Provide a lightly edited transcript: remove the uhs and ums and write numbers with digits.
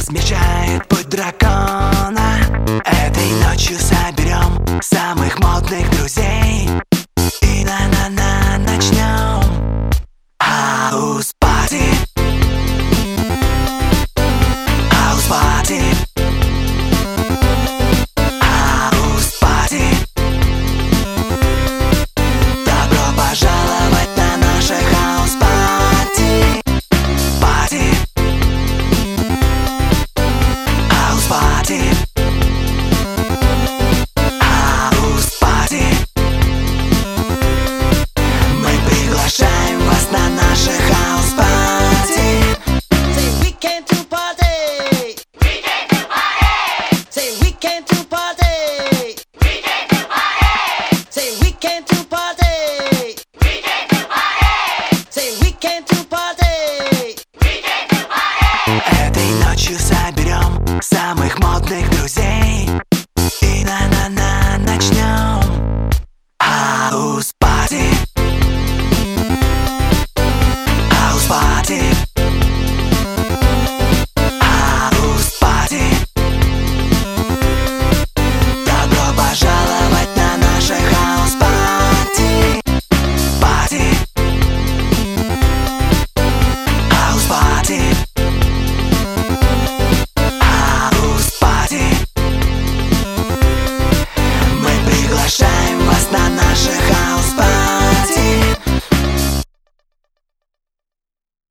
смягчает путь дракона. Этой ночью соберем самых модных друзей и на-на-на начнем хаус-пати. Хаус-пати. Хаус-пати. Добро пожаловать на наше хаус-пати. Пати. Хаус-пати. Хаус-пати. Мы приглашаем вас на наше хаус-пати. Say we came to party. We came to party. Say we came to party. We came to party. Say we came to party. We came to party. Say we came to party. We came to party. Этой ночью соберем самых модных друзей